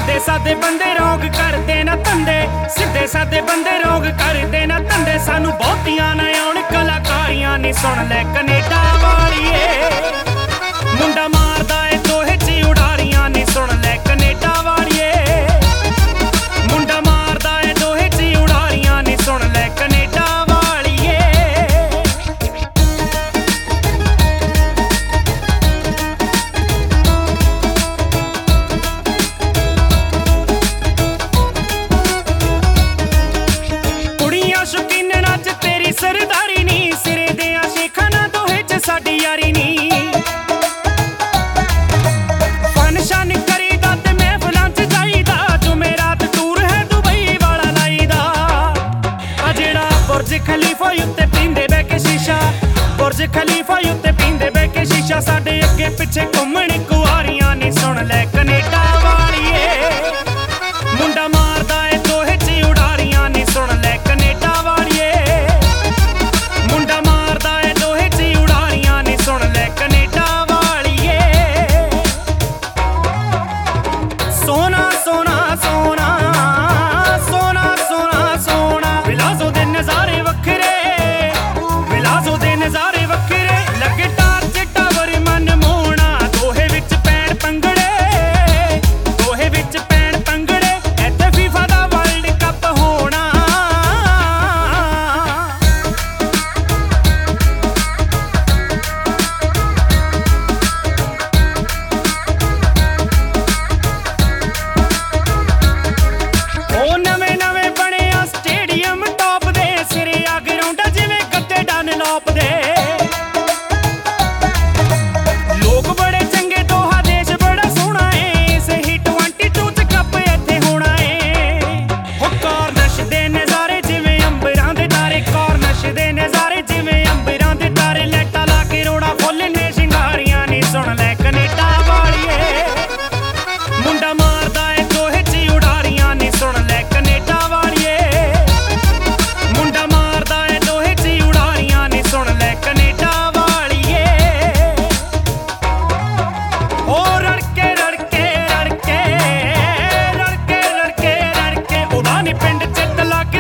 ਸਿੱਧੇ ਸਾਦੇ ਬੰਦੇ ਰੋਗ ਕਰਦੇ ਨਾ ਧੰਦੇ, ਸਿੱਧੇ ਸਾਦੇ ਬੰਦੇ ਰੋਗ ਕਰਦੇ ਨਾ ਧੰਦੇ। ਸਾਨੂੰ ਬਹੁਤੀਆਂ ਨਾ ਆਉਣ ਕਲਾਕਾਰੀਆਂ ਨੀ, ਸੁਣ ਲੈ ਕੈਨੇਡਾ ਵਾਲੀਏ ਮੁੰਡਾ ਮਾਰਦਾ ਏ ਦੋਹੇ ਚ ਉਡਾਰੀਆਂ ਨੀ, ਸੁਣ ਲੈ ਕੈਨੇਡਾ ਵਾਲੀਏ ਮੁੰਡਾ ਮਾਰਦਾ ਏ ਦੋਹੇ ਚ ਉਡਾਰੀਆਂ ਨੀ, ਸੁਣ ਲੈ ਕੈਨੇਡਾ ਵਾਲੀਏ। ਕੁੜੀਆਂ ਸ਼ੌਕੀਨ ਨੱਚ ਤੇਰੀ ਸਰਦਾਰੀ ਨੀ, ਸਿਰੇ ਦਿਆਂ ਸ਼ੇਖਾਂ ਨਾਲ ਦੋਹੇ ਚ ਸਾਡੀ ਯਾਰੀ ਨੀ। ਖਲੀਫਾ ਉੱਤੇ ਪੀਂਦੇ ਬਹਿ ਕੇ ਸ਼ੀਸ਼ਾ, ਬੁਰਜ ਖਲੀਫਾ ਉੱਤੇ ਪੀਂਦੇ ਬਹਿ ਕੇ ਸ਼ੀਸ਼ਾ। ਸਾਡੇ ਅੱਗੇ ਪਿੱਛੇ ਘੁੰਮਣ ਕੁਆਰੀਆਂ ਨੀ, ਸੁਣ ਲੈ ਕੈਨੇਡਾ ਵਾਲੀਏ ਮੁੰਡਾ ਮਾਰਦਾ ਏ ਦੋਹੇ ਚ ਉਡਾਰੀਆਂ ਨੀ, ਸੁਣ ਲੈ ਕੈਨੇਡਾ ਵਾਲੀਏ ਮੁੰਡਾ ਮਾਰਦਾ ਏ ਦੋਹੇ ਚ ਉਡਾਰੀਆਂ ਨੀ, ਸੁਣ ਲੈ ਕੈਨੇਡਾ ਵਾਲੀਏ। ਸੋਨਾ ਸੋਨਾ ਸੋਨਾ ਸੋਨਾ ਸੋਨਾ ਸੋਨਾ ਵਿਲਾਸੋ ਦੇ ਨਜ਼ਾਰੇ ਵੱਖਰੇ, ਵਿਲਾਸੋ ਦੇ ਨਜ਼ਾਰੇ ਵੱਖਰੇ। ਲੱਗੇ ਟਾਰਚ ਟਾਵਰ ਮਨ ਮੋਹਣਾ, ਦੋਹੇ ਵਿੱਚ ਪੈਣ ਪੰਗੜੇ, ਦੋਹੇ ਵਿੱਚ ਪੈਣ ਪੰਗੜੇ। ਇੱਥੇ ਫੀਫਾ ਦਾ ਵਰਲਡ ਕੱਪ ਹੋਣਾ। ਉਹ ਨਵੇਂ ਨਵੇਂ ਬਣਿਆ ਸਟੇਡੀਅਮ ਟੌਪ ਦੇ, ਸਿਰੇ ਆ ਗਰਾਊਂਡਾਂ ਜਿਵੇਂ ਗੱਦੇ ਡਨਲੌਪ ਦੇ। ਲੋਕ ਬੜੇ ਚੰਗੇ, ਦੋਹਾ ਦੇਸ਼ ਬੜਾ ਸੋਹਣਾ ਏ, ਇਸ ਹੀ 22 ਚ ਕੱਪ ਇੱਥੇ ਹੋਣਾ ਏ। ਹੋ ਕਾਰਨਸ਼ ਦੇ ਨਜ਼ਾਰੇ ਜਿਵੇਂ ਅੰਬਰਾਂ ਦੇ ਤਾਰੇ, ਕਾਰਨਸ਼ ਦੇ ਨਜ਼ਾਰੇ ਜਿਵੇਂ ਅੰਬਰਾਂ ਦੇ ਤਾਰੇ। ਲੈਟਾਂ ਲਾ ਕੇ ਰੋੜਾ ਫੁੱਲ ਨੇ ਸ਼ਿੰਗਾਰੀਆਂ ਨੀ, ਸੁਣ ਲੈ ਕੈਨੇਡਾ ਵਾਲੀਏ ਮੁੰਡਾ ਮਾਰਦਾ ਏ ਦੋਹੇ ਚ ਉਡਾਰੀਆਂ ਨੀ, ਸੁਣ ਲੈ ਕੈਨੇਡਾ ਵਾਲੀਏ ਮੁੰਡਾ ਮਾਰਦਾ ਏ ਦੋਹੇ ਚ ਉਡਾਰੀਆਂ ਨੀ, ਸੁਣ ਲੈ ਕੈਨੇਡਾ ਵਾਲੀਏ। ਹੋ ਰੜਕੇ ਰੜਕੇ ਰੜਕੇ ਰੜਕੇ ਰੜਕੇ ਰੜਕੇ, ਉਹਦਾ ਨੀ ਪਿੰਡ ਚਿੱਤ ਲਾ ਕੇ